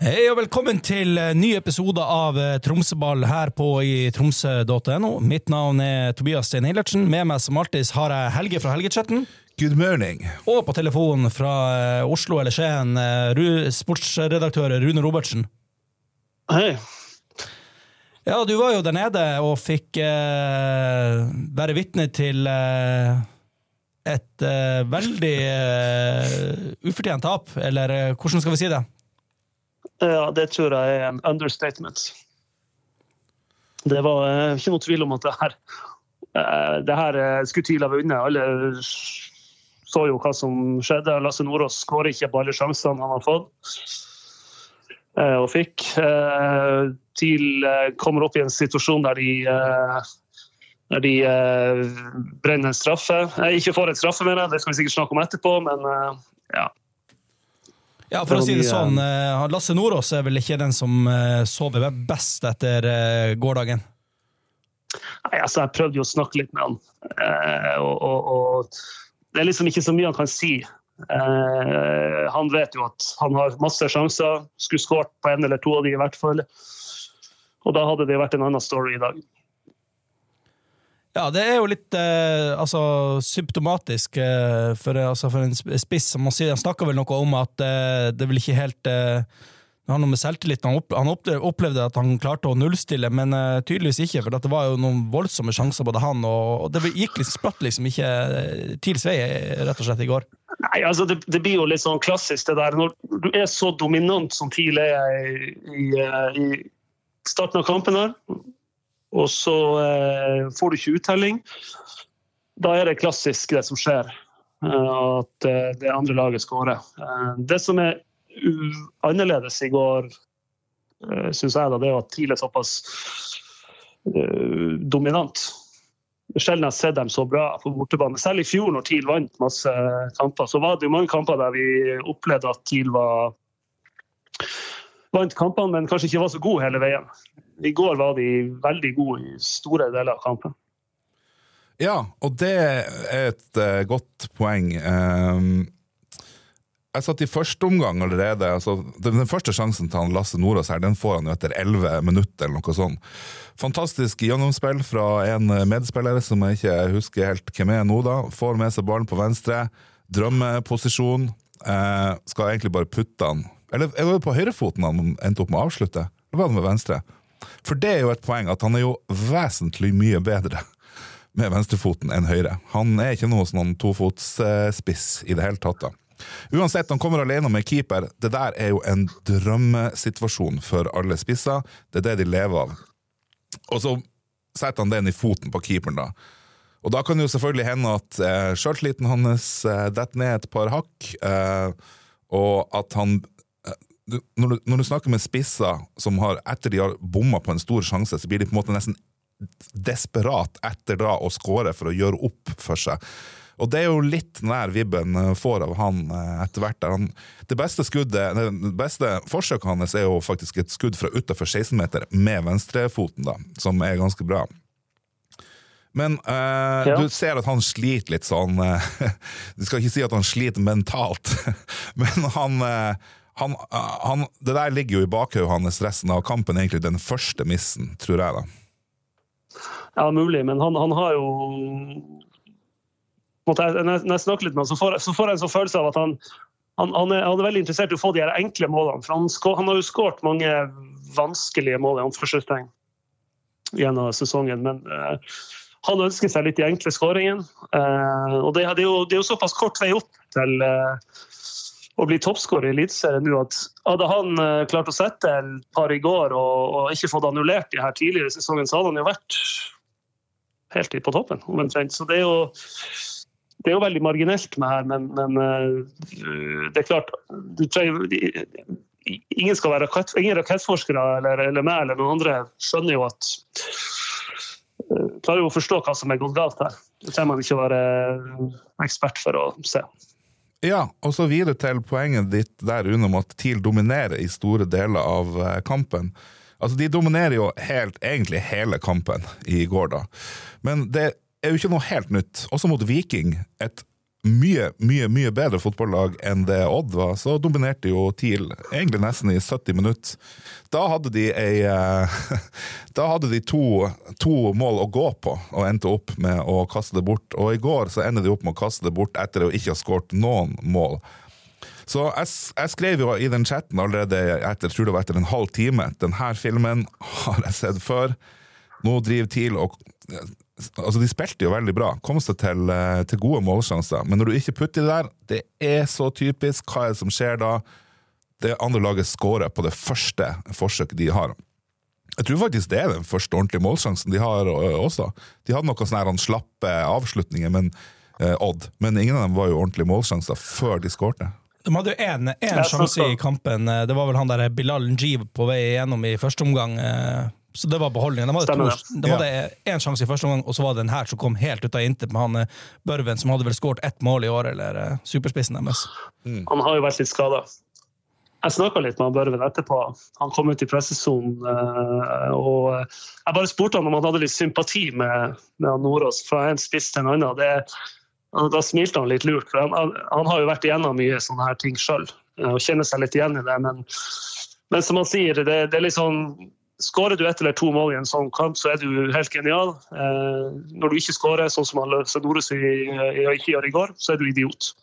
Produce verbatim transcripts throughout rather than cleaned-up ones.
Hei og velkommen til ny episode av Tromsøball her på i tromsø punktum no. Mitt navn er Tobias Stein Eilertsen. Med meg som alltid har jeg Helge fra Helgechatten. Good morning. Og på telefon fra Oslo eller Skien, sportsredaktør Rune Robertsen. Hei. Ja, du var jo der nede og fikk eh, være vitne til eh, et eh, veldig eh, ufortjent tap, eller eh, hvordan skal vi si det? Ja, det tror jeg er en understatement. Det var eh, ikke noe tvil om at det her, eh, det her eh, skulle TIL ha vunnet. Alle så jo hva som skjedde. Lasse Nordås skårer ikke på alle sjansene han har fått eh, og fikk. Eh, TIL eh, kommer opp i en situasjon der de, eh, der de eh, brenner en straffe. Eh, ikke får et straffe med det, det skal vi sikkert snakke om etterpå, men eh, ja. Ja, for å si det sånn, Lasse Nordås er vel ikke den som sover best etter gårdagen? Nei, altså, jeg prøvde jo å snakke litt med han, og, og, og det er liksom ikke så mye han kan si. Han vet jo at han har masse sjanser, skulle skårt på en eller to av de i hvert fall, og da hadde det vært en annen story i dag. Ja, det er jo litt eh, altså, symptomatisk eh, for, altså, for en spiss, som man sier. Han snakker vel noe om at eh, det vil ikke helt eh, det har noe med selvtilliten. Han, opp, han opplevde at han klarte å nullstille, men eh, tydeligvis ikke, for det var jo noen voldsomme sjanser både han, og, og det gikk liksom, spratt liksom ikke eh, TILs vei, rett og slett, i går. Nei, altså, det, det blir jo litt sånn klassisk det der. Når du er så dominant som TIL er i, i, i starten av kampen her, og så eh, får du ikke uttelling, da er det klassisk det som skjer, eh, at eh, det andre laget skårer. Eh, det som er annerledes i går, eh, synes jeg da, det er at TIL er såpass eh, dominant. Sjelden jeg har sett dem så bra på bortebane. Selv i fjor når TIL vant masse kamper, så var det jo mange kamper der vi opplevde at TIL var vant kampene, men kanskje ikke var så god hele veien. I går var de veldig gode i store deler av kampen. Ja, og det er et uh, godt poeng. Um, jeg satt i første omgang allerede, altså, den, den første sjansen til han Lasse Nordås her, den får han jo etter elleve minutter eller noe sånt. Fantastisk gjennomspill fra en medspiller som jeg ikke husker helt hvem er nå da, får med seg ballen på venstre, drømmeposisjon, uh, skal egentlig bare putte han. Eller var det på høyrefoten han endte opp med å avslutte? Eller var det med venstre? For det er jo et poeng at han er jo vesentlig mye bedre med venstrefoten enn høyre. Han er ikke noe sånn tofotsspiss i det hele tatt da. Uansett, han kommer alene med keeper. Det der er jo en drømmesituasjon for alle spisser. Det er det de lever av. Og så setter han den i foten på keeperen da. Og da kan det jo selvfølgelig hende at eh, selvtilliten hans eh, detter ned et par hakk, eh, og at han Du, når, du, når du snakker med spisser som har, etter de har bommet på en stor sjanse, så blir de på en måte nesten desperat etter da å skåre for å gjøre opp for seg. Og det er jo litt nær vibben får av han etter hvert der. Han, det beste skuddet, det beste forsøket hans er jo faktisk et skudd fra utenfor seksten meter med venstrefoten da, som er ganske bra. Men eh, ja. Du ser at han sliter litt sånn, eh, du skal ikke si at han sliter mentalt, men han... Eh, Han, han, det der ligger jo i bakhøy hans resten av kampen, egentlig den første missen, tror jeg da. Ja, mulig, men han, han har jo når jeg snakker litt med han, så får, så får jeg en sånn følelse av at han, han, han, er, han er veldig interessert i å få de her enkle målene, for han, skår, han har jo skårt mange vanskelige mål i anførselstegn gjennom sesongen, men uh, han ønsker seg litt de enkle skåringen, uh, og det, det, er jo, det er jo såpass kort vei opp til uh, å bli toppskårer i elitserien nå, at hadde han uh, klart å sette et par i går og, og ikke fått annullert de her tidligere i sesongen, så hadde han jo vært helt på toppen, omtrent. Så det er jo, det er jo veldig marginelt med her, men, men uh, det er klart, du trenger, ingen skal være rakett, ingen rakettforskere eller, eller meg eller noen andre skjønner jo at uh, klarer jo å forstå hva som er gått galt her. Det trenger man ikke være ekspert for å se. Ja, og så videre til poenget ditt der under om at TIL dominerer i store deler av kampen. Altså, de dominerer jo helt, egentlig hele kampen i går da. Men det er jo ikke noe helt nytt. Også mot Viking, et mye, mye, mye bedre fotballag enn det Odd var, så dominerte jo TIL egentlig nesten i sytti minutter. Da hadde de, ei, da hadde de to, to mål å gå på, og endte opp med å kaste det bort. Og i går så endte de opp med å kaste det bort etter å ikke ha skåret noen mål. Så jeg, jeg skrev jo i den chatten allerede etter, jeg tror det var etter en halv time, denne filmen har jeg sett før. Nå driver TIL og... Altså, de spilte jo veldig bra, kom seg til, til gode målsjanser, men når du ikke putter det der, det er så typisk. Hva er det som skjer da? Det andre laget skårer på det første forsøket de har. Jeg tror faktisk det er den første ordentlige målsjansen de har også. De hadde noen sånne her slappe avslutninger, men, eh, Odd, men ingen av dem var jo ordentlige målsjanser før de skårte. De hadde jo en, en sjanse i kampen, det var vel han der Bilal Njiv på vei igjennom i første omgang, så det var beholdningen. De hadde, to, de hadde en sjanse i første omgang, og så var det den her som kom helt ut av intet med han Børven, som hadde vel skåret ett mål i år, eller superspissen deres. Mm. Han har jo vært litt skadet. Jeg snakket litt med han Børven etterpå. Han kom ut i pressesonen, og jeg bare spurte han om han hadde litt sympati med, med Nordås fra en spiss til en annen. Det, da smilte han litt lurt, for han, han, han har jo vært igjennom mye sånne her ting selv, og kjenner seg litt igjen i det, men, men som han sier, det, det er litt sånn, skårer du ett eller to mål i en sånn kamp, så er du helt genial. Eh, når du ikke skårer, sånn som han løser Nordås i, i, i, i går, så er du idiot.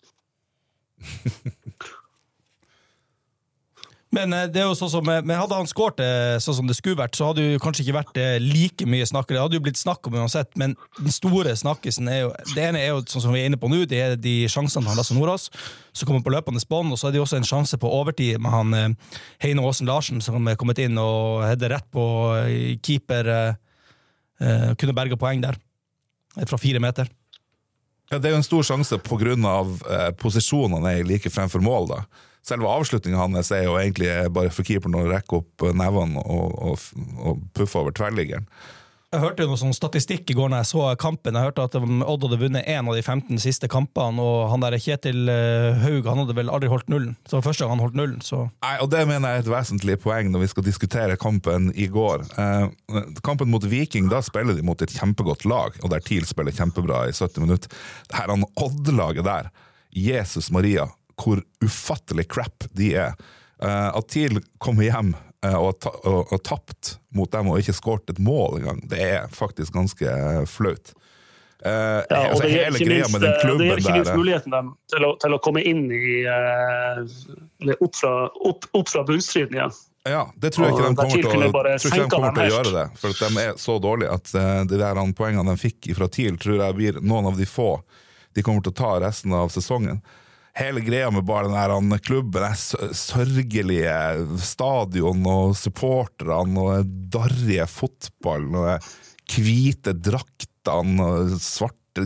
Men det er jo sånn som, men hadde han skåret sånn som det skulle vært, så hadde jo kanskje ikke vært like mye snakkere. Det hadde jo blitt snakk om uansett, men den store snakkesen er jo, det ene er jo sånn som vi er inne på nå, det er de sjansene til han Lasse Nordås, som kommer på løpende spånd, og så er det også en sjanse på overtid med han Heine Åsen Larsen, som er kommet inn og hadde rett på keeper, eh, kunne berge poeng der, fra fire meter. Ja, det er jo en stor sjanse på grunn av eh, posisjonene er like fremfor mål da. Selve avslutningen hans er jo egentlig bare for keeperen å rekke opp nevene og, og, og puffe over tverrliggeren. Jeg hørte jo noe sånn statistikk i går når jeg så kampen. Jeg hørte at Odd hadde vunnet en av de femten siste kampene, og han der Kjetil Haug, han hadde vel aldri holdt nullen. Så det var første gang han holdt nullen. Så. Nei, og det mener jeg er et vesentlig poeng når vi skal diskutere kampen i går. Eh, kampen mot Viking, da spiller de mot et kjempegodt lag, og der TIL spiller kjempebra i sytti minutter. Det her han Odd-laget der, Jesus Maria, hvor ufattelig crap de er. Uh, at TIL kommer hjem uh, og, ta og, og tapt mot dem og ikke skåret et mål engang, det er faktisk ganske flaut. Uh, ja, altså, det hele greia med den klubben det gir ikke der muligheten dem til å, til å komme inn i uh, eller opp fra, opp, opp fra bunnstriden igjen. Ja, det tror jeg ikke de kommer til å, tror ikke de kommer til å gjøre det, for at de er så dårlige at uh, de der poengene de fikk fra TIL tror jeg blir noen av de få de kommer til å ta resten av sesongen. Hele greia med bare den der klubben, den sørgelige stadion og supporterne og darrige fotballen og hvite draktene og svarte...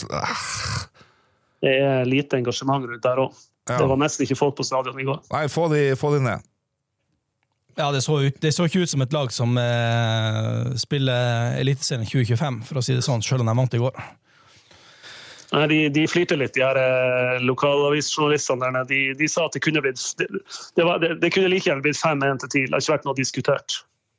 Det er lite engasjement rundt der også. Ja. Det var nesten ikke folk på stadion i går. Nei, få de, få de ned. Ja, det så, ut, det så ikke ut som et lag som eh, spiller Eliteserien tjue tjuefem, for å si det sånn, selv om de vant i går. Nei, de, de flirte litt, de her eh, lokalavisjournalistene der nede. De, de sa at det kunne blitt det, det, var, det, det kunne like gjerne blitt fem en til TIL. Det har ikke vært noe diskutert.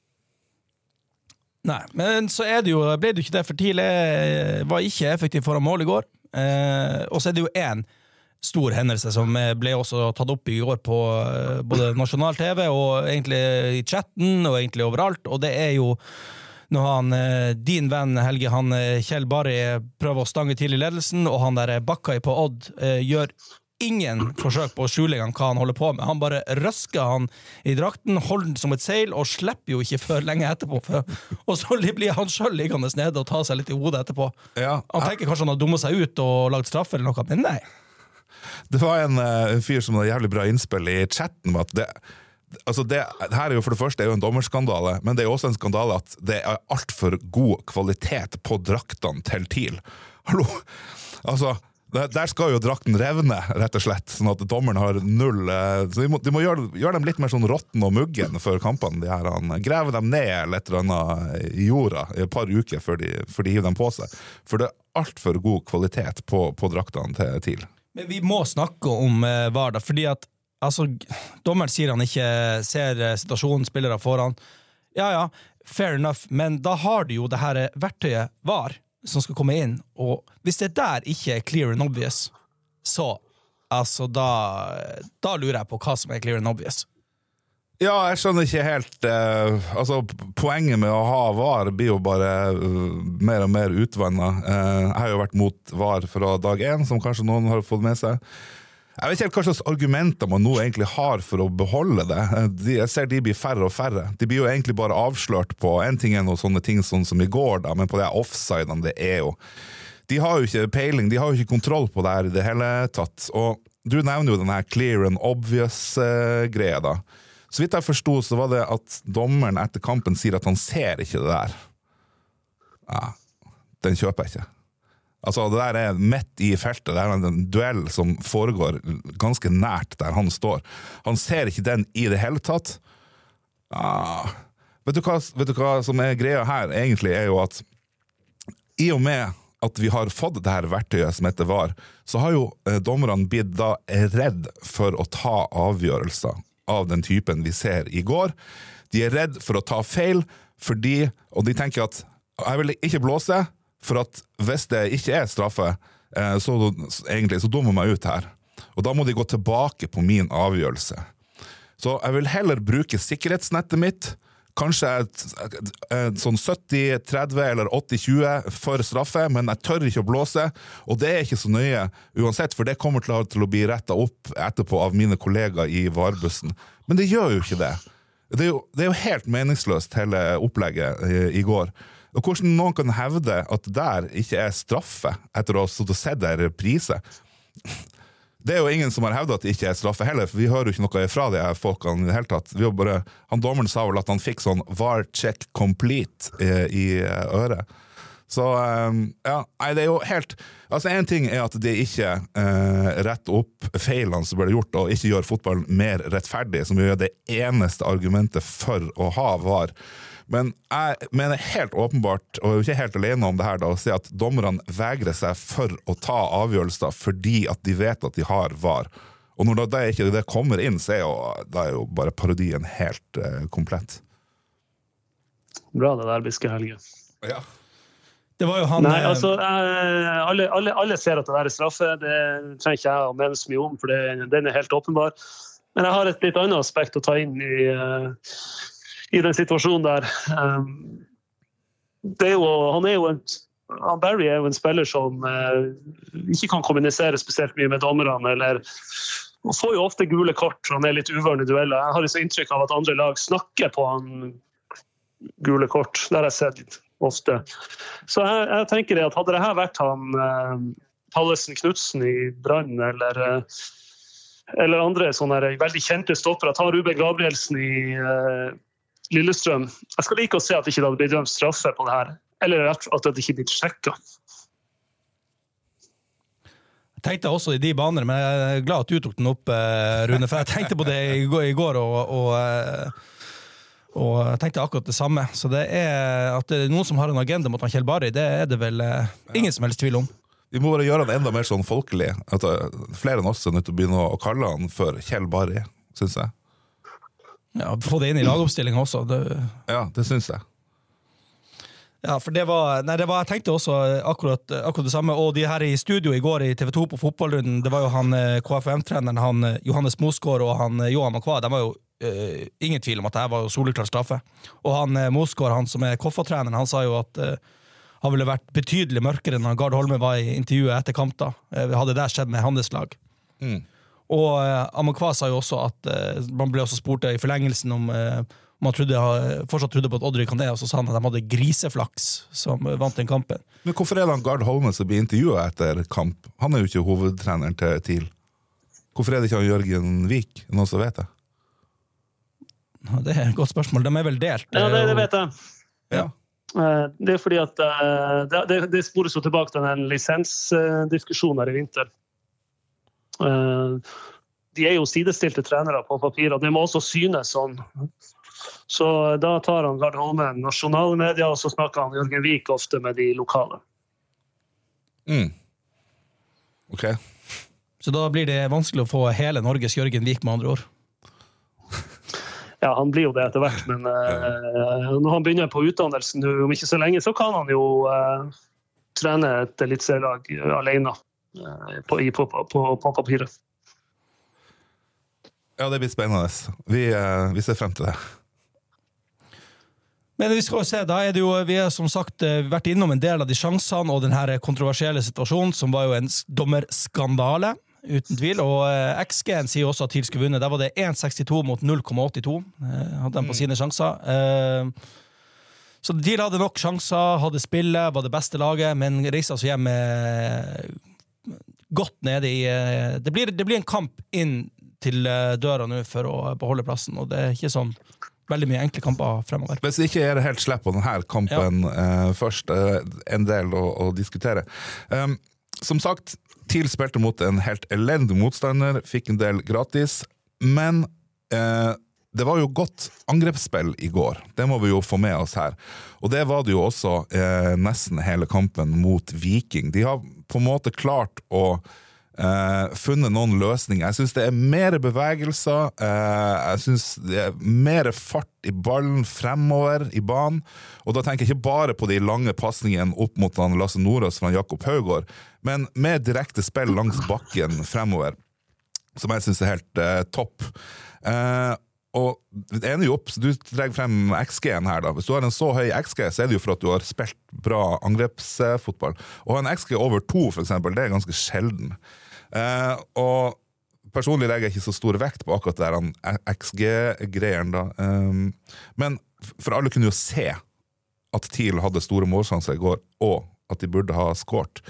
Nei, men så er det jo, ble det jo ikke det, for TIL var ikke effektiv foran mål i går. Eh, og så er det jo en stor hendelse som ble også tatt opp i går på både nasjonal T V og egentlig i chatten og egentlig overalt, og det er jo når han, din venn Helge, han Kjell Barri prøver å stange til i ledelsen, og han der Bakkay på Odd eh, gjør ingen forsøk på å skjule hva han holder på med. Han bare røsker han i drakten, holder den som et seil, og slipper jo ikke før lenge etterpå. For, og så blir han selv liggende nede og tar seg litt i hodet etterpå. Ja. Han tenker kanskje han har dummet seg ut og lagt straffe eller noe, men nei. Det var en, en fyr som hadde jævlig bra innspill i chatten med at det Altså det, det her er jo for det første er jo en dommerskandale, men det er jo også en skandale at det er alt for god kvalitet på draktene til TIL. Hallo? Altså, der skal jo drakten revne, rett og slett, sånn at dommeren har null, så de må, de må gjøre, gjøre dem litt mer sånn rotten og muggen før kampene, de her, han grever dem ned eller et eller annet i jorda i et par uker før de, før de hiver dem på seg, for det er alt for god kvalitet på, på draktene til TIL. Men vi må snakke om uh, VAR da, fordi at altså, dommeren sier han ikke ser situasjonen, spillere foran. Ja, ja, fair enough, men da har du jo det her verktøyet VAR som skal komme inn, og hvis det der ikke er clear and obvious, så altså, da, da lurer jeg på hva som er clear and obvious. Ja, jeg skjønner ikke helt eh, altså, poenget med å ha VAR blir jo bare uh, mer og mer utvannet. Eh, jeg har jo vært mot VAR fra dag én, som kanskje noen har fått med seg. Jeg vet ikke helt hva slags argumenter man nå egentlig har for å beholde det. De, jeg ser de blir færre og færre. De blir jo egentlig bare avslørt på en ting er noen sånne ting sånn som i går, da, men på det offsiden det er jo. De har jo ikke peiling, de har jo ikke kontroll på det her i det hele tatt. Og du nevner jo den her clear and obvious-greia uh, da. Så vidt jeg forstod så var det at dommeren etter kampen sier at han ser ikke det der. Ja, den kjøper jeg ikke. Altså, det der er midt i feltet, det er en duell som foregår ganske nært der han står. Han ser ikke den i det hele tatt. Ja, vet du hva, vet du hva som er greia her egentlig er jo at i og med at vi har fått det her verktøyet som heter VAR, så har jo eh, dommerne blitt da redd for å ta avgjørelser av den typen vi ser i går. De er redd for å ta feil, fordi, og de tenker at jeg vil ikke blåse, for at hvis det ikke er straffe, så, egentlig, så dummer meg ut her. Og da må de gå tilbake på min avgjørelse. Så jeg vil heller bruke sikkerhetsnettet mitt, kanskje et, et, et sånn sytti tretti eller åtti tjue for straffe, men jeg tør ikke å blåse, og det er ikke så nøye uansett, for det kommer til å, til å bli rettet opp etterpå av mine kollegaer i VAR-bussen. Men det gjør jo ikke det. Det er jo, det er jo helt meningsløst hele opplegget i, i går. Og hvordan noen kan hevde at der ikke er straffe etter å ha sett der reprise. Det er jo ingen som har hevdet at det ikke er straffe heller, for vi hører jo ikke noe fra de her folkene i det hele tatt. Vi har bare, han dommeren sa vel at han fikk sånn VAR check complete i, i øret. Så ja, nei, det er jo helt, altså en ting er at det ikke eh, retter opp feilene som ble gjort, og ikke gjør fotballen mer rettferdig, som gjør det eneste argumentet for å ha VAR. Men jeg mener helt åpenbart, og jeg er ikke helt alene om det her da, å si at dommerne vegrer seg for å ta avgjørelser fordi at de vet at de har VAR. Og når det ikke det kommer inn, så er jo, da er jo bare parodien helt uh, komplett. Bra det der, Biske Helge. Ja. Det var jo han... Nei, altså, alle, alle, alle ser at det der er straffe. Det trenger ikke jeg å mene så mye om, for det, den er helt åpenbar. Men jeg har et litt annet aspekt å ta inn i... Uh, i den situasjonen der. Det er jo, han er jo en, han Barry er jo en spiller som eh, ikke kan kommunisere spesielt mye med dommerne, eller han får jo ofte gule kort, han er litt uvørende dueller. Jeg har så inntrykk av at andre lag snakker på han gule kort, det har jeg sett ofte. Så jeg, jeg tenker at hadde det her vært han eh, Pallesen Knudsen i Brann, eller eh, eller andre sånne veldig kjente stoppere, ta Ruben Gabrielsen i eh, Lillestrøm. Jeg skal like å se at det ikke hadde blitt dømt straffe på det her, eller at det ikke blitt sjekket. Jeg tenkte også i de baner, men jeg er glad at du tok den opp, Rune, for jeg tenkte på det i går, og, og, og jeg tenkte akkurat det samme. Så det er at det er noen som har en agenda mot Kjell Barry, det er det vel ingen som helst tvil om. Vi må bare gjøre han enda mer sånn folkelig. At flere enn oss er nødt til å begynne å kalle han for Kjell Barry, synes jeg. Ja, få det inn i lagoppstillingen også. Det... Ja, det synes jeg. Ja, for det var, nei, det var, jeg tenkte også akkurat, akkurat det samme, og de her i studio i går i T V to på fotballrunden, det var jo han K F M-treneren, han Johannes Mosgaard og han Johan Makva, de var jo uh, ingen tvil om at det her var jo soleklar straffe. Og han Mosgaard, han som er K F A-treneren, han sa jo at uh, han ville vært betydelig mørkere når Gard Holme var i intervjuet etter kamp da. Uh, hadde det skjedd med handelslag. Mm. Og uh, Amakva sa jo også at uh, man ble også spurt i forlengelsen om uh, man trodde, fortsatt trodde på at Odry Kandé, og så sa han at de hadde griseflaks som vant den kampen. Men hvorfor er det han Gard Holme som blir intervjuet etter kamp? Han er jo ikke hovedtreneren til TIL. Hvorfor er det ikke han Jørgen Vik? Noen som vet det? Ja, det er et godt spørsmål. De er vel delt. Ja, det, det vet jeg. Ja. Det er fordi at det, det, det spores jo tilbake til en lisensdiskusjon her i vinter. De er jo sidestilte trenere på papir, og det må også synes sånn. Så da tar han Gard Holme nasjonale medier, og så snakker han Jørgen Vik ofte med de lokale. Mm. Ok. Så da blir det vanskelig å få hele Norges Jørgen Vik med andre ord. Ja, han blir jo det etter hvert, men uh, når han begynner på utdannelsen om ikke så lenge, så kan han jo uh, trene et eliteserielag alene. på, på, på, på papiret. Ja, det blir spennende. Vi, vi ser frem til det. Men vi skal jo se, da er det jo, vi har som sagt vært innom en del av de sjansene og den her kontroversielle situasjonen, som var jo en dommerskandale, uten tvil, og X G-en sier også at TIL skulle vunne. Der var det en komma sekstito mot null komma åttito, hadde de på sine sjanser. Så TIL hadde nok sjanser, hadde spillet, var det beste laget, men reiste altså hjem med godt nede i... Det blir, det blir en kamp inn til døra nå for å beholde plassen, og det er ikke sånn veldig mye enkle kamper fremover. Hvis det ikke er det helt slepp på denne kampen ja. eh, først, eh, en del å, å diskutere. Um, som sagt, TIL spilte mot en helt elendig motstander, fikk en del gratis, men eh, det var jo godt angrepsspill i går. Det må vi jo få med oss her. Og det var det jo også eh, nesten hele kampen mot Viking. De har på en måte klart å Uh, funnet noen løsninger. Jeg synes det er mer bevegelser, uh, jeg synes det er mer fart i ballen fremover i banen, og da tenker jeg ikke bare på de lange passningene opp mot han Lasse Nordås fra Jakob Haugård, men med direkte spill langs bakken fremover, som jeg synes er helt uh, topp. Uh, og det ender jo opp, du drar frem X G-en her da. Hvis du har en så høy X G, så er det jo for at du har spilt bra angrepsfotball. Og en X G over to, for eksempel, det er ganske sjelden. Uh, og personlig legger jeg ikke så stor vekt på akkurat der han X G-greien da. Um, men for alle kunne jo se at TIL hadde store målsjanser i går, og at de burde ha skårt.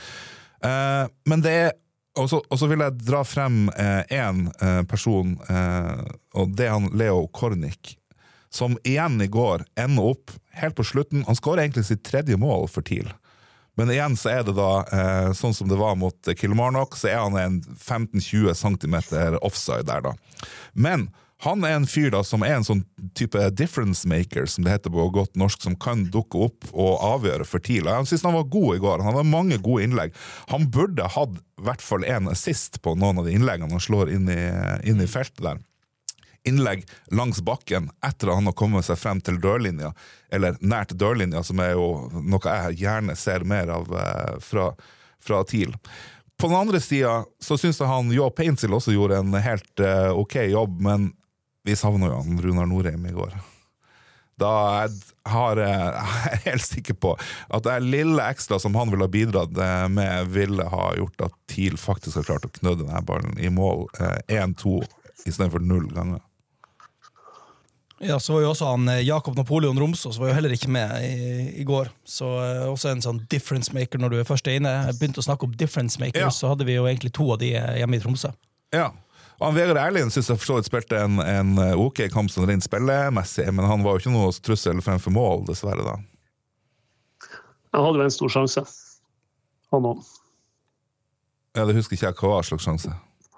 Uh, men det er Og så, og så vil jeg dra frem eh, en eh, person, eh, og det er han Leo Kornic, som igjen i går ender opp helt på slutten. Han skårer egentlig sitt tredje mål for TIL. Men igjen så er det da, eh, sånn som det var mot Kilmarnock, så er han en femten til tjue centimeter offside der da. Men han er en fyr da som er en sånn type difference maker, som det heter på godt norsk, som kan dukke opp og avgjøre for TIL. Han synes han var god i går, han hadde mange gode innlegg. Han burde hatt i hvert fall en assist på noen av de innleggene han slår inn i, inn i feltet der. Innlegg langs bakken etter at han har kommet seg frem til dørlinja, eller nært dørlinja, som er jo noe jeg gjerne ser mer av eh, fra, fra TIL. På den andre siden så synes jeg han Jo Painsil også gjorde en helt eh, ok jobb, men vi savner jo han Runar Norheim i går. Da jeg har jeg er helt sikker på at det er lille ekstra som han ville ha bidratt med, ville ha gjort at TIL faktisk har klart å knøde denne ballen i mål én to i stedet for null ganger. Ja, så var jo også han Jakob Napoleon Romsås var jo heller ikke med i, i går. Så også en sånn difference maker når du er først inne. Jeg begynte å snakke om difference makers, ja. Så hadde vi jo egentlig to av de hjemme i Tromsø. Ja. Og Vegard Erlien synes jeg forstått spilte en, en ok kamp som rent spillemessig, men han var jo ikke noe trussel fremfor mål, dessverre da. Han hadde jo en stor sjanse. Han også. Ja, det husker ikke jeg hva var slags sjanse.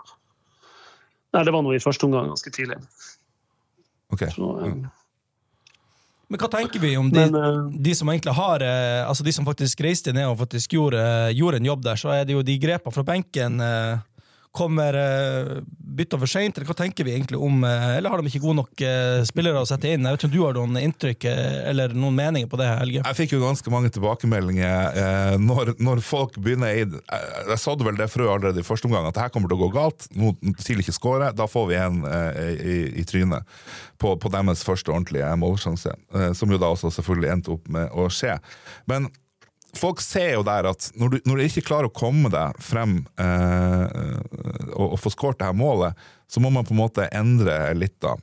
Nei, det var noe i første omgang ganske tidlig. Ok. Så, um... Men hva tenker vi om de, men, uh... de som egentlig har, eh, altså de som faktisk reiste ned og faktisk gjorde, gjorde en jobb der, så er det jo de grepene fra benken... Eh, kommer uh, bytta for sent, eller hva tenker vi egentlig om, uh, eller har de ikke gode nok uh, spillere å sette inn? Jeg vet ikke om du har noen inntrykk uh, eller noen meninger på det, Helge? Jeg fikk jo ganske mange tilbakemeldinger uh, når, når folk begynner i, uh, jeg sa det vel det frø allerede i første omgang, at det her kommer til å gå galt, nå til ikke skåre, da får vi en uh, i, i trynet på, på deres første ordentlige målsjanse, uh, som jo da også selvfølgelig endte opp med å skje. Men folk ser jo der at når du, når du ikke klarer å komme deg frem eh, og, og få skåret det her målet, så må man på en måte endre litt da.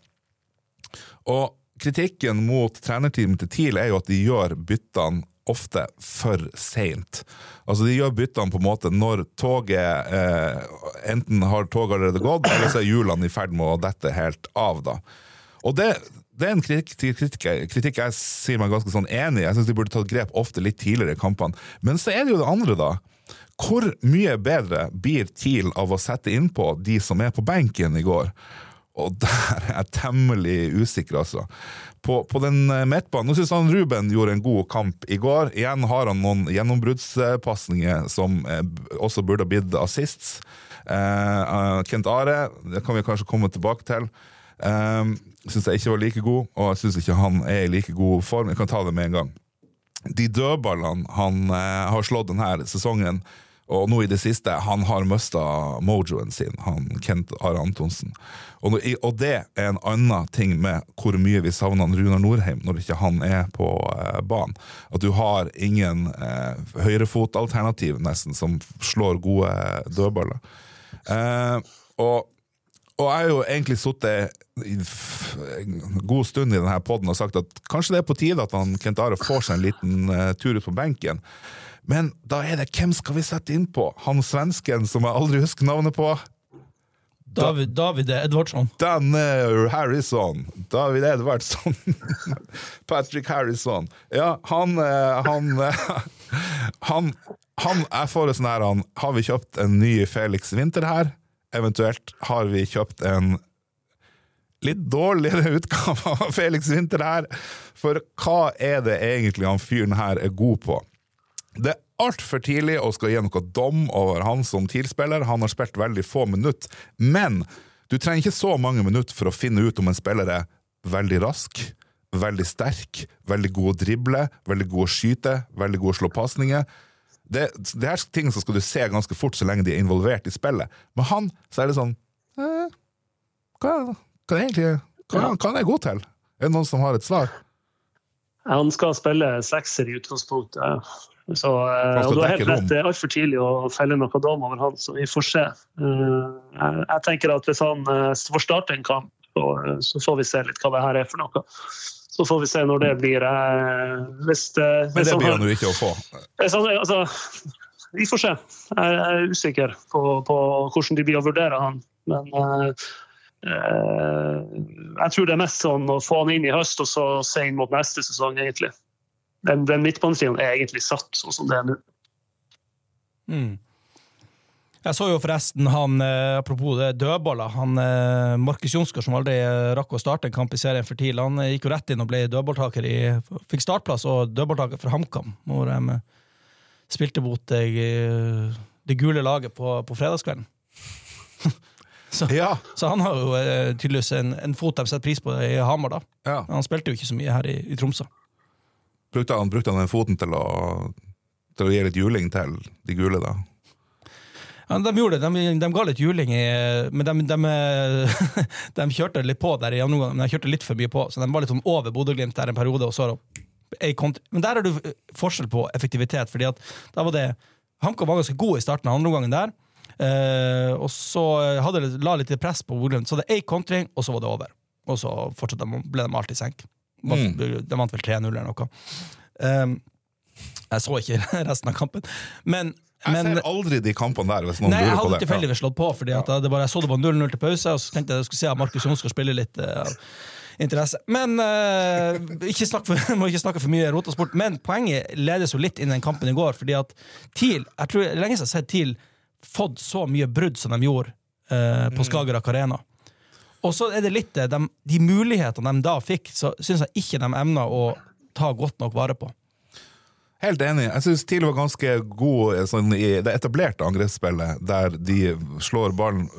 Og kritikken mot trenerteamet til TIL er jo at de gjør byttene ofte for sent. Altså de gjør byttene på en måte når toget eh, enten har toget allerede gått, eller så er hjulene i ferd med å dette helt av da. Og det Det er en kritikk, kritikk, kritikk jeg sier meg ganske sånn enig. Jeg synes de burde tatt grep ofte litt tidligere i kampene. Men så er det jo det andre da. Hvor mye bedre blir TIL av å sette inn på de som er på benken i går? Og der er jeg temmelig usikker altså. På, på den midtbanen, nå synes han Ruben gjorde en god kamp i går. Igjen har han noen gjennombruddspassninger som eh, også burde ha blitt assists. Eh, Kent Are, det kan vi kanskje komme tilbake til. Um, synes jeg ikke var like god, og jeg synes ikke han er i like god form. Jeg kan ta det med en gang. De dødballene han uh, har slått denne sesongen, Og nå i det siste, han har mistet mojoen sin, han Kent Are Antonsen. Og, nå, og det er en annen ting med hvor mye vi savner Runar Norheim når ikke han er på eh, banen. At du har ingen eh, høyrefotalternativ nesten som slår gode dødballer. Eh, og, og jeg har jo egentlig suttet i en god stund i denne podden og sagt at kanskje det er på tide at han Kent Are får seg en liten eh, tur ut på benken. Men da er det, hvem skal vi sette inn på? Han svensken som jeg aldri husker navnet på. David, David Edvardsson. Dan Harrison. David Edvardsson. Patrick Harrison. Ja, han, han, han, han er for sånn her, han, har vi kjøpt en ny Felix Winter her? Eventuelt har vi kjøpt en litt dårligere utgave av Felix Winter her? For hva er det egentlig han fyren her er god på? Det er alt for tidlig å skal gi noe dom over han som tilspiller. Han har spilt veldig få minutter, men du trenger ikke så mange minutter for å finne ut om en spiller er veldig rask, veldig sterk, veldig god å drible, veldig god å skyte, veldig god å slå passninger. Det, det her ting som skal du se ganske fort så lenge de er involvert i spillet. Men han, så er det sånn, eh, hva, hva er egentlig, hva, hva er jeg god til? Er det noen som har et svar? Han skal spille sekser i utgangspunktet, ja. Så, og du har helt rett, det er alt for tidlig å felle noe dom over han, så vi får se. Jeg, jeg tenker at hvis han får starte en kamp, så får vi se litt hva det her er for noe. Så får vi se når det blir. Hvis, hvis Men det blir han jo ikke å få. Altså, altså, vi får se. Jeg er usikker på, på hvordan de blir å vurdere han. Men uh, jeg tror det er mest sånn å få han inn i høst, og så se inn mot neste sesong, egentlig. Den, den midtbanetrioen er egentlig satt sånn som det er nå. Mm. Jeg så jo forresten han, eh, apropos det, dødballer, han eh, Markus Jonsker som aldri eh, rakk å starte en kamp i serien for tidlig, han eh, gikk jo rett inn og ble dødballtaker i, fikk startplass og dødballtaker for HamKam, hvor de eh, spilte mot det, eh, det gule laget på, på fredagskvelden. så, Ja. så han har jo eh, tydeligvis en, en fot de setter pris på i Hamar da. Ja. Han spilte jo ikke så mye her i, i Tromsø. Brukte han, brukte han den foten til å, til å gi litt juling til de gule da? Ja, de gjorde det, de, de ga litt juling i, men de, de, de kjørte litt på der i andre gang, men de kjørte litt for mye på, så de var litt sånn over Bodø-Glimt der en periode, og så er det men der er det forskjell på effektivitet, fordi at da var det, HamKam var ganske god i starten av andre gangen der, eh, og så hadde det, la litt press på Bodø-Glimt, så det er en kontring, og så var det over, og så fortsatte de, ble de alltid senk. Mm. De vant vel tre null eller noe. Um, jeg så ikke resten av kampen, men Jeg men, ser aldri de kampene der, hvis noen nei, lurer på det. jeg hadde tilfeldigvis slått på, fordi at det bare, jeg så det var null null til pause, og så tenkte jeg at jeg skulle se at Markus Jonsker spille litt uh, interesse. Men uh, ikke snakk for, må ikke snakke for mye rotasport, men poenget ledes jo litt inn i den kampen i går, fordi at TIL, jeg tror lenge siden jeg har sett TIL fått så mye brudd som de gjorde uh, på Skagerrak Arena. Og så er det litt de, de mulighetene de da fikk, så synes jeg ikke de emner å ta godt nok vare på. Helt enig. Jeg synes TIL var ganske god sånn, i det etablerte angrepsspillet, der de slår ballen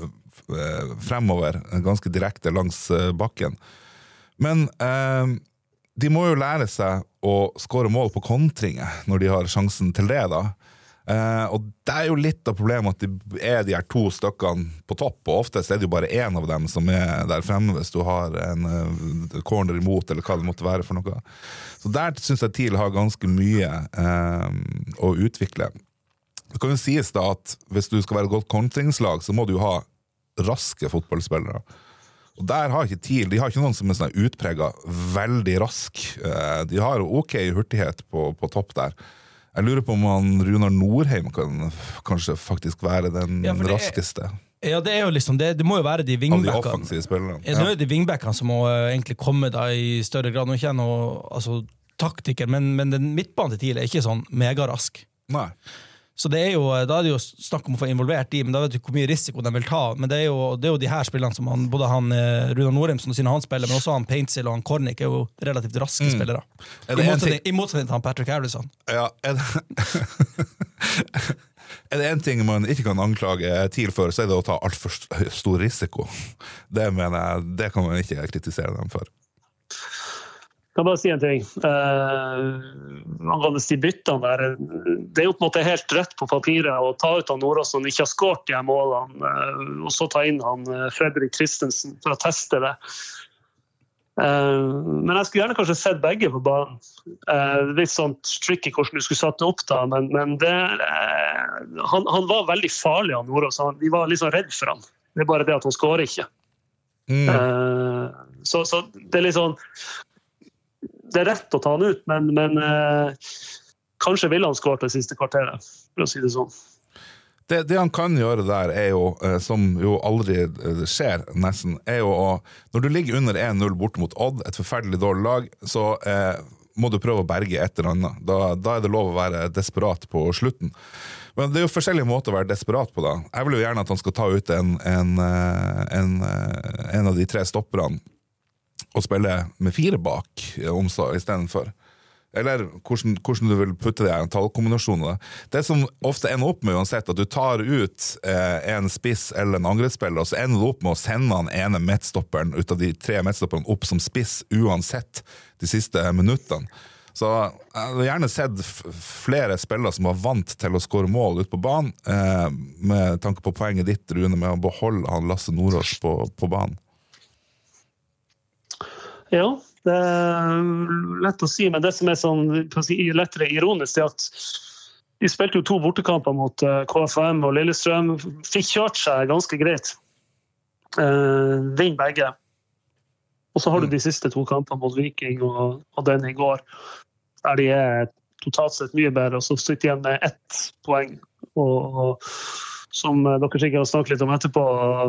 fremover ganske direkte langs bakken. Men eh, de må jo lære seg å skåre mål på kontringer når de har sjansen til det da. Uh, og det er jo litt av problemet at det er de her to stykkene på topp, og oftest er det jo bare en av dem som er der fremme hvis du har en uh, corner imot, eller hva det måtte være for noe. Så der synes jeg TIL har ganske mye uh, å utvikle. Det kan jo sies da at hvis du skal være et godt kontringslag, så må du ha raske fotballspillere. Og der har ikke TIL, de har ikke noen som er sånn utpreget veldig rask. Uh, de har ok hurtighet på, på topp der. Jeg lurer på om han Runar Norheim kan kanskje faktisk være den ja, raskeste. Ja, det er jo liksom, det, det må jo være de wingbackene. Av de offensive spillerne. Ja, det er de wingbackene som må uh, egentlig komme da i større grad. Nå er ikke noe, altså, taktiker, men, men den midtbanen til TIL er ikke sånn megarask. Nei. Så det er jo, da er det jo snakk om å få involvert i, men da vet du hvor mye risiko de vil ta. Men det er jo, det er jo de her spillerne som han, både han Runar Norheim som sine han spiller, men også han Paintsil og han Kornik er jo relativt raske mm. spillere. I motsetning, I motsetning til han Patrick Harrison. Ja, er det, er det en ting man ikke kan anklage TIL for, så er det å ta alt for stor risiko. Det mener jeg, det kan man ikke kritisere dem for. kan bare si en ting. Uh, angående de byttene der, det er jo på en måte helt rett på papiret å ta ut han Nordås som ikke har skårt de målene, uh, og så ta inn han Fredrik Christensen for å teste det. Uh, men jeg skulle gjerne kanskje sett begge på banen. Uh, litt sånn tricky hvordan du skulle satt det opp da, men, men det, uh, han, han var veldig farlig, han Nordås. Vi var liksom redd for han. Det er bare det at han skårer ikke. Mm. Uh, så, så det er litt sånn det er rett å ta han ut, men, men uh, kanskje vil han skåre det siste kvarteret, for å si det sånn. Det, det han kan gjøre der er jo, uh, som jo aldri skjer nesten, er jo å, når du ligger under en null bort mot Odd, et forferdelig dårlig lag, så uh, må du prøve å berge et eller annet. Da, da er det lov å være desperat på slutten. Men det er jo forskjellige måter å være desperat på da. Jeg vil jo gjerne at han skal ta ut en, en, en, en av de tre stopperne og spille med fire bak omsorg i stedet for. Eller hvordan, hvordan du vil putte det i en tallkombinasjon. Det som ofte ender opp med uansett, at du tar ut eh, en spiss eller en angrepsspiller, og så ender du opp med å sende han ene midtstopperen ut av de tre midtstopperne opp som spiss uansett de siste minuttene. Så jeg har gjerne sett flere spillere som var vant til å skåre mål ut på banen, eh, med tanke på poenget ditt, Rune, med å beholde han Lasse Nordås på, på banen. Ja, det er lett å si, men det som er sånn, si, lettere ironisk er at de spilte jo to bortekamper mot K F M og Lillestrøm, fikk kjørt seg ganske greit. Uh, Vinn begge. Og så har du de siste to kampene mot Viking og, og den i går, der de er totalt sett mye bedre, og så sitter de igjen med ett poeng. Og, og som dere sikkert har snakket litt om etterpå,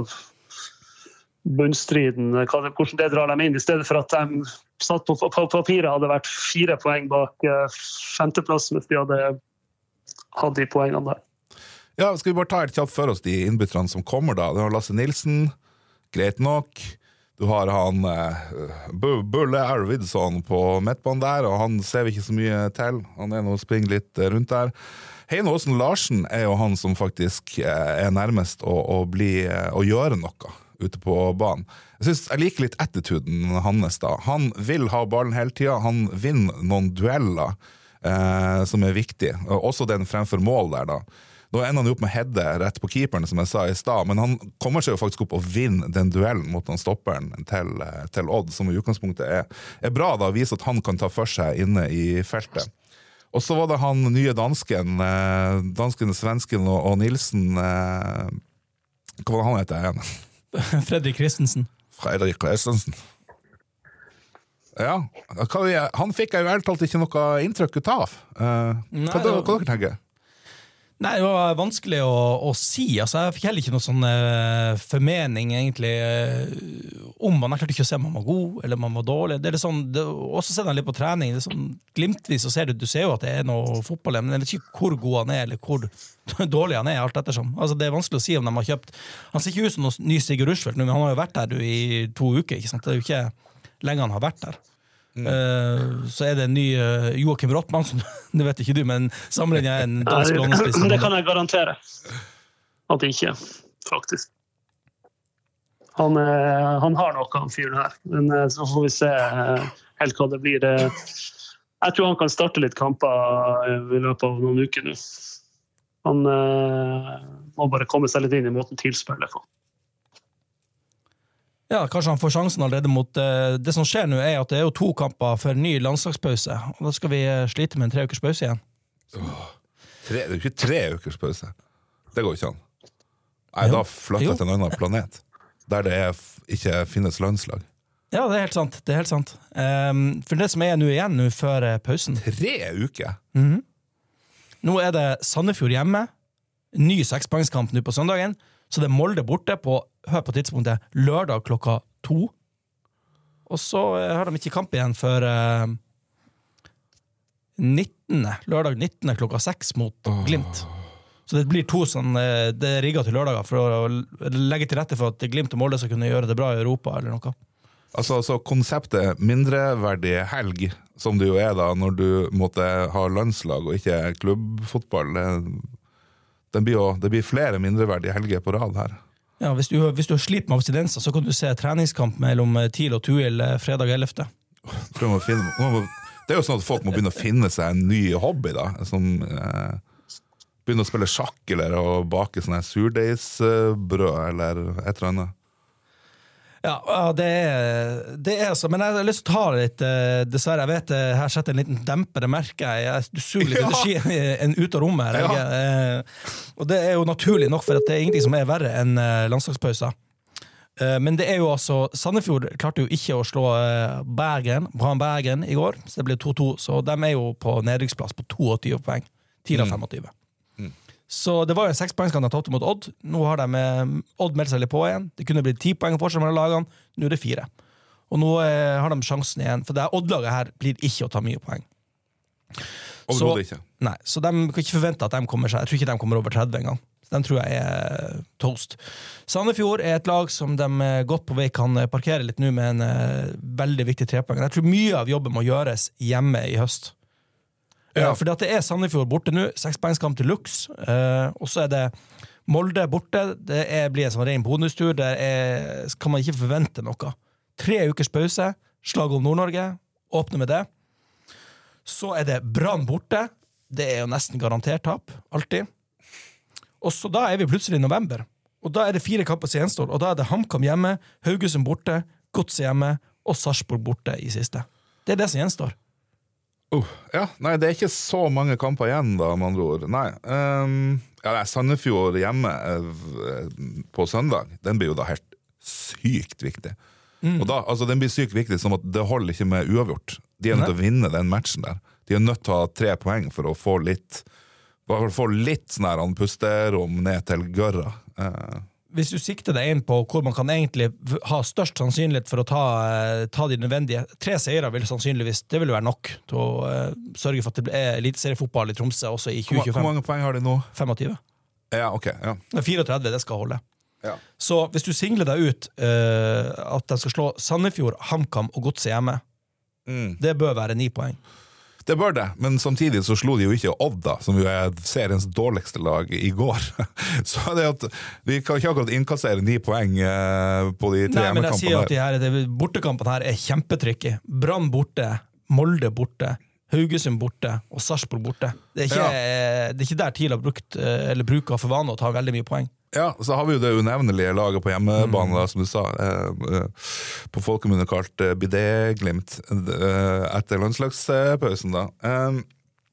bunnstriden, hvordan det drar dem inn, i stedet for at de satt på, på papiret hadde vært fire poeng bak femteplass, hvis de hadde hatt de poengene der. Ja, skal vi bare ta helt kjapt for oss de innbytterne som kommer da? Du har Lasse Nilsen, greit nok. Du har han uh, Bulle Arvidsson på midtbanen der, og han ser vi ikke så mye til. Han er nå springer litt rundt der. Heine Åsen Larsen er jo han som faktisk er nærmest å, å, bli, å gjøre noe ute på banen. Jeg synes jeg liker litt attituden hans da. Han vil ha ballen hele tiden, han vinner noen dueller eh, som er viktige, også den fremfor mål der da. Nå ender han jo opp med hedde rett på keeperen, som jeg sa i stad, men han kommer seg jo faktisk opp og vinner den duellen mot den stopperen til, til Odd, som i utgangspunktet er, er bra da, å vise at han kan ta for seg inne i feltet. Og så var det han nye dansken, eh, dansken, svensken og, og Nilsen, eh, hva var det han heter igjen? Fredrik Christensen. Fredrik Christensen. Ja, han fikk jeg jo ærlig talt ikke noe inntrykk ut av. Uh, Nei, hva, hva dere tenker? Nei, det var vanskelig å, å si. Altså, jeg fikk heller ikke noe sånn uh, formening egentlig uh, om man. Jeg klarte ikke å se om man var god eller om man var dårlig. Det er det sånn, det, også ser han litt på trening, det er sånn glimtvis, og ser du, du ser jo at det er noe fotball, men jeg vet ikke hvor god han er, eller hvor dårlig han er, alt ettersom. Altså, det er vanskelig å si om de har kjøpt. Han ser ikke ut som noen ny Sigurd Rushfeldt, men han har jo vært der i to uker, ikke sant? Det er jo ikke lenge han har vært der. Mm. Uh, så er det en ny uh, Joachim Rottmann, som det vet ikke du, men sammenlignet er en dansk lånespiss. Det kan jeg garantere at det ikke, faktisk. Han, uh, han har noe, han fyren her, men uh, så får vi se uh, helt hva det blir. Uh, jeg tror han kan starte litt kamper uh, i løpet av noen uker nå. Han uh, må bare komme seg litt inn i måten tilspillet på. Ja, kanskje han får sjansen allerede mot uh, det som skjer nå er at det er jo to kamper for en ny landslagspause, og da skal vi uh, slite med en tre ukers pause igjen. Oh, tre, det er jo ikke tre ukers pause. Det går ikke an. Nei, jo. Da flytter jeg til en annen planet, der det er, ikke finnes landslag. Ja, det er helt sant. Det er helt sant. Um, for det som er nå igjen nå før uh, pausen. Tre uker? Mhm. Nå er det Sandefjord hjemme, ny sekspoengskamp nå på søndagen, så det er Molde borte på, hør på tidspunktet, lørdag klokka to. Og så har de ikke kamp igjen før uh, nittende, lørdag nittende klokka seks mot oh. Glimt. Så det blir to sånn, uh, det er rigget til lørdager for å legge til rette for at Glimt og Molde skal kunne gjøre det bra i Europa eller noe. Altså, så konseptet mindreverdig helg, som det jo er da, når du måtte ha landslag og ikke klubbfotball, det, det, blir jo, det blir flere mindreverdige helger på rad her. Ja, hvis du, hvis du har slitt med abstinenser, så kan du se treningskamp mellom TIL og Tuil fredag ellevte. prøve å finne må, Det er jo sånn at folk må begynne å finne seg en ny hobby da, som eh, begynne å spille sjakk eller å bake sånne surdeigsbrød eller et eller annet. Ja, det er, det er så, men jeg har lyst til å ta det litt, dessverre, jeg vet, her setter en liten demper, det merker jeg, jeg du suger litt energi en ut av rommet her, ja. Og det er jo naturlig nok, for at det er ingenting som er verre enn landslagspauser. Men det er jo altså, Sandefjord klarte jo ikke å slå Bergen, Brann Bergen i går, så det ble to to, så de er jo på nedrykksplass på tjueto poeng, tidligere tjuefem. Mm. Så det var jo en sekspoengskamp de tappte mot Odd. Nå har de Odd meldt seg litt på igjen. Det kunne blitt ti poeng forskjell mellom lagene. Nå er det fire. Og nå eh, har de sjansen igjen, for det Odd-laget her blir ikke å ta mye poeng. Så, ikke. Nei, så de kan ikke forvente at de kommer seg. Jeg tror ikke de kommer over tretti engang. Den tror jeg er toast. Sandefjord er et lag som de godt på vei kan parkere litt nå med en uh, veldig viktig trepoeng. Jeg tror mye av jobben må gjøres hjemme i høst. Ja. Uh, fordi at det er Sandefjord borte nå, sekspoengskamp til Lux, uh, og så er det Molde borte, det er, blir en sånn ren bonustur, der er, kan man ikke forvente noe. Tre ukers pause, slag om Nord-Norge, åpne med det. Så er det Brann borte, det er jo nesten garantert tap, alltid. Og så da er vi plutselig i november, og da er det fire kamper som gjenstår, og da er det HamKam hjemme, Haugesund borte, Godset hjemme, og Sarpsborg borte i siste. Det er det som gjenstår. Uh, ja, nei, det er ikke så mange kamper igjen da, med andre ord. Nei, um, ja, nei Sandefjord hjemme uh, på søndag, den blir jo da helt sykt viktig. Mm. Og da, altså den blir sykt viktig som at det holder ikke med uavgjort. De er nødt til å vinne den matchen der. De er nødt til å ha tre poeng for å få litt for å få litt sånn her pusterom ned til Gørra. Uh. Hvis du sikter deg inn på hvor man kan egentlig ha størst sannsynlighet for å ta, ta de nødvendige, tre seire vil sannsynligvis, det vil være nok til å uh, sørge for at det er eliteseriefotball i Tromsø også i tjue tjuefem. Hvor mange poeng har de nå? tjuefem. Ja, ok. Ja. tretifire, det skal holde. Ja. Så hvis du singler deg ut uh, at de skal slå Sandefjord, HamKam og Godset hjemme, mm. det bør være ni poeng. Det bør det, men samtidig så slo de jo ikke Odda, som jo er seriens dårligste lag i går. Så det at vi kan ikke akkurat innkassere ni poeng på de tre hjemmekampene. Nei, men jeg sier at de her, de bortekampene her er kjempetrykket. Brann borte, Molde borte, Haugesund borte og Sarpsborg borte. Det er ikke, ja. det er ikke der TIL har brukt, eller bruker for vane å ta veldig mye poeng. Ja, så har vi jo det unevnelige laget på hjemmebane, mm. som du sa, eh, på folkemunne kalt eh, Bidé-glimt eh, etter landslagspausen da. Eh,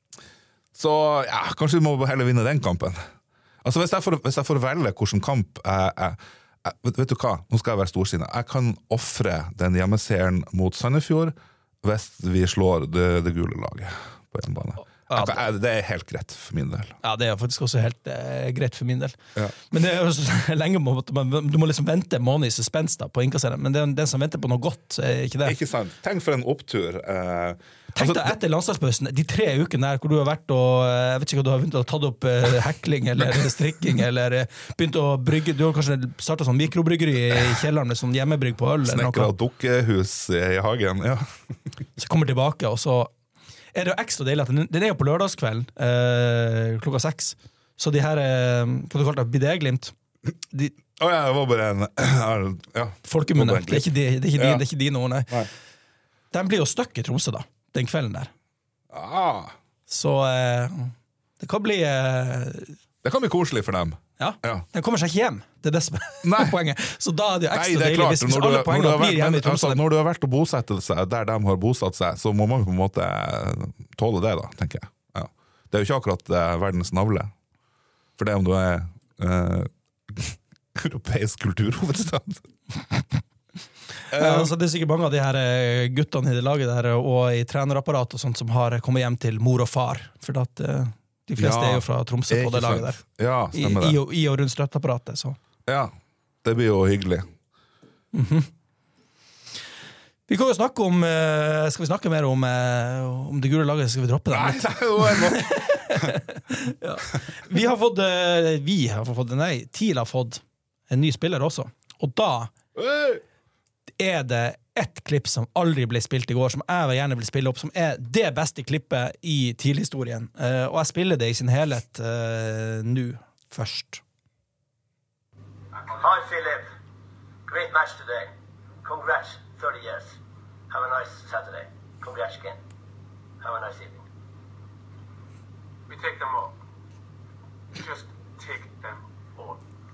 så ja, kanskje vi må heller vinne den kampen. Altså hvis jeg får, hvis jeg får velge hvilken kamp jeg, jeg, jeg, vet, vet du hva, nå skal jeg være storsinnet. Jeg kan offre den hjemmeseren mot Sandefjord hvis vi slår det, det gule laget på hjemmebane. Ja, det, det er helt greit for min del. Ja, det er faktisk også helt eh, greit for min del. Ja. Men det er jo så lenge må, du må liksom vente en måned i suspens da, på innkasseren, men det er den som venter på noe godt, er ikke det? Ikke sant. Tenk for en opptur. Eh, Tenk deg altså, etter landslagspausen, de tre ukene der hvor du har vært og, jeg vet ikke hva du har begynt å tatt opp eh, hekling eller strikking, eller begynt å brygge, du har kanskje startet sånn mikrobryggeri i kjelleren med sånn hjemmebrygg på øl. Snekker og dukkehus i hagen, ja. Så kommer tilbake, og så er det jo ekstra deilig at den, den er jo på lørdagskvelden eh, klokka seks, så de her eh, hva du kaller det, Bidé-glimt de, oh, ja, det var bare en ja, folkemunne, det er ikke de, det er ikke de, ja. Det er ikke de noe, nei. nei de blir jo støkk i Tromsø da, den kvelden der ah. Så eh, det kan bli eh, det kan bli koselig for dem. Ja, ja. Den kommer seg ikke hjem. Det er det som er poenget. Så da er det jo ekstra Nei, det er deilig hvis, hvis når, alle poengene blir hjemme i Tromsø. Altså, når du har vært å bosette seg der de har bosatt seg, så må man på en måte tåle det da, tenker jeg. Ja. Det er jo ikke akkurat uh, verdens navle. For det om du er uh, europeisk kulturhovedstad. Ja, altså, det er sikkert mange av de her guttene i det laget der, og i trenerapparat og sånt, som har kommet hjem til mor og far. For at... Uh, De fleste ja, er jo fra Tromsø på det laget der. Ja, stemmer I, det. I, og, I og rundt støtteapparatet, så. Ja, det blir jo hyggelig. Mm-hmm. Vi kan jo snakke om, uh, skal vi snakke mer om, uh, om det gule laget, skal vi droppe det? Nei, nei, ja. Vi har fått, uh, vi har fått, nei, TIL har fått en ny spiller også. Og da er det ett klipp som aldri ble spilt i går, som jeg gjerne vil spille opp, som er det beste klippet i TIL-historien. Uh, og jeg spiller det i sin helhet uh, nå først. Hi Philip, great match today. Congrats, thirty years. Have a nice Saturday. Congrats again. Have a nice evening. We take them all. Just take them all.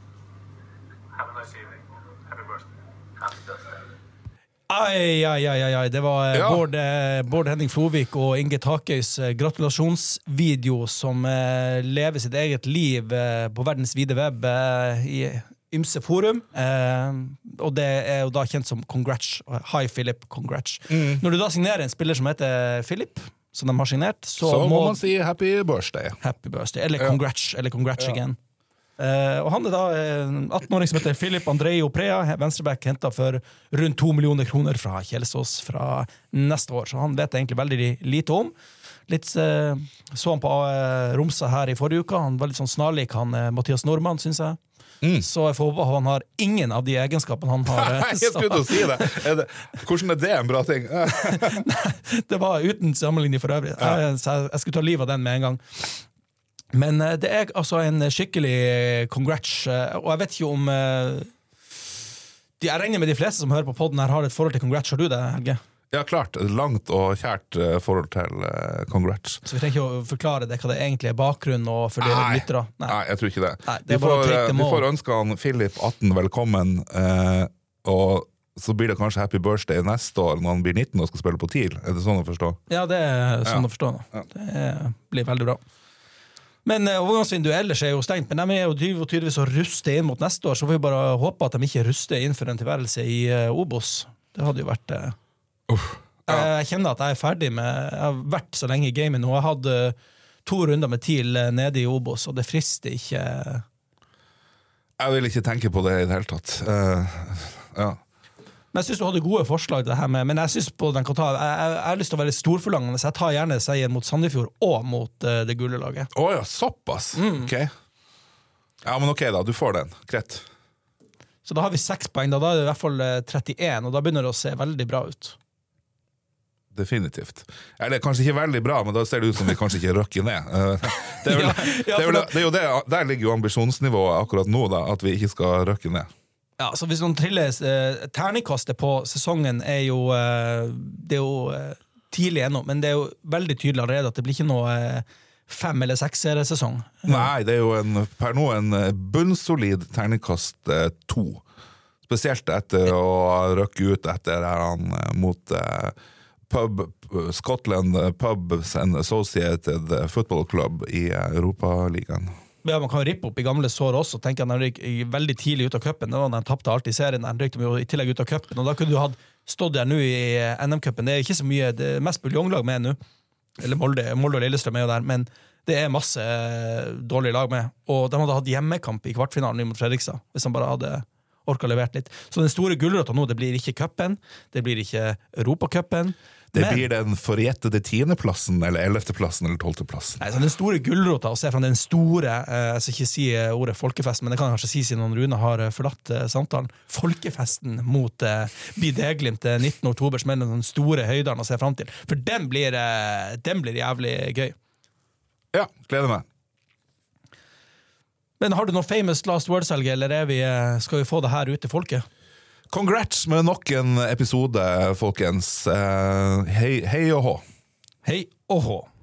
Have a nice evening. Happy birthday. Happy birthday. Ai, ai, ai, ai, ai. Det var eh, Ja. Bård, eh, Bård Henning Flovik og Inge Takøys eh, gratulasjonsvideo som eh, lever sitt eget liv eh, på verdens vide web eh, i ymse forum. Eh, og det er jo da kjent som Congrats. Hi Philip, Congrats. Når du da signerer en spiller som heter Philip, som de har signert, så, Så må man si happy birthday. Happy birthday, eller Ja. Congrats, eller Congrats again. Eh, og han er da en atten-åring som heter Philip Andrei Oprea, venstreback hentet for rundt to millioner kroner fra Kjelsås fra neste år, så han vet egentlig veldig lite om. Litt eh, så han på eh, Romsa her i forrige uke, han var litt sånn snarlik han eh, Mathias Normann, synes jeg. Så jeg får håpe han har ingen av de egenskapene han har. eh, Jeg skulle til å si det. Er det. Hvordan er det en bra ting? Det var uten sammenligning for øvrig. Jeg, så jeg, jeg skulle ta livet av den med en gang. Men eh, det er altså en skikkelig eh, congrats, eh, og jeg vet ikke om eh, de, jeg regner med de fleste som hører på podden her har et forhold til congrats. Har du det, Helge? Ja, klart. Langt og kjært eh, forhold til eh, congrats. Så vi trenger ikke å forklare det, hva det egentlig er bakgrunnen og for de Nei. lyttere. Nei, jeg tror ikke det. Nei, det er vi, bare å får, take eh, them vi all. får ønske han Philip atten velkommen, eh, og så blir det kanskje happy birthday neste år når han blir nitten og skal spille på TIL. Er det sånn å forstå? Ja, det er sånn Ja. å forstå nå. Det er, blir veldig bra. Men uh, overgangsvinduet ellers er jo stengt, men de er jo tydeligvis tydeligvis å ruste inn mot neste år, så får vi bare håpe at de ikke ruster inn for en tilværelse i uh, Obos. Det hadde jo vært... Uh, Uff. Ja. Jeg kjenner at jeg er ferdig med... Jeg har vært så lenge i gamet nå. Jeg hadde to runder med TIL uh, nede i Obos, og det frister ikke... Jeg vil ikke tenke på det i det hele tatt. Eh, ja. Men jeg synes du hadde gode forslag til det her med, men jeg synes på den kan ta, jeg, jeg, jeg har lyst til å være storforlangende, så jeg tar gjerne seier mot Sandefjord og mot uh, det gule laget. Å ja, såpass? Mm. Ok. Ja, men ok da, du får den. Greit. Så da har vi seks poeng, da, da er det i hvert fall uh, trettien, og da begynner det å se veldig bra ut. Definitivt. Eller kanskje ikke veldig bra, men da ser det ut som vi kanskje ikke røkker ned. Eh, Det er, vel, Ja, ja, det er, for vel, da- det er jo det, der ligger jo ambisjonsnivået akkurat nå, da, at vi ikke skal røkke ned. Ja, så hvis man triller eh, terningkastet på sesongen er jo, eh, det er jo eh, tidlig ennå, men det er jo veldig tydelig allerede at det blir ikke noe eh, fem- eller seks-sesong. Nei, det er jo en, per nå en eh, bunnsolid terningkast eh, to. Spesielt etter å røkke ut etter her han eh, mot eh, pub, Scotland Pubs and Associated Football Club i eh, Europaligaen. Ja, man kan jo rippe opp i gamle sår også, tenker jeg, når de gikk veldig tidlig ut av cupen, det var når de tappte alltid serien, der røykte de jo i tillegg ut av cupen, og da kunne du ha stått der nå i N M-cupen, det er ikke så mye, det er mest buljonglag med nå, eller Molde, Molde og Lillestrøm er jo der, men det er masse dårlige lag med, og de hadde hatt hjemmekamp i kvartfinalen mot Fredrikstad, hvis de bare hadde orket levert litt. Så den store gullrøtta nå, det blir ikke cupen, det blir ikke Europacupen, Det men- blir den forjettede tiendeplassen, eller ellevteplassen, eller tolvteplassen. Nei, så den store gullrota, å se fra den store, eh, jeg skal ikke si eh, ordet folkefest, men det kan jeg kanskje si siden Rune har eh, forlatt eh, samtalen, folkefesten mot eh, Bideglimt eh, nitten oktober, som er den store høyderen å se frem til. For den blir, eh, den blir jævlig gøy. Ja, gleder meg. Men har du noe famous last words, Helge, eller er vi, eh, skal vi få det her ut til folket? Congrats med nok en episode, folkens. Eh, hei, hei og hå. Hei og hå!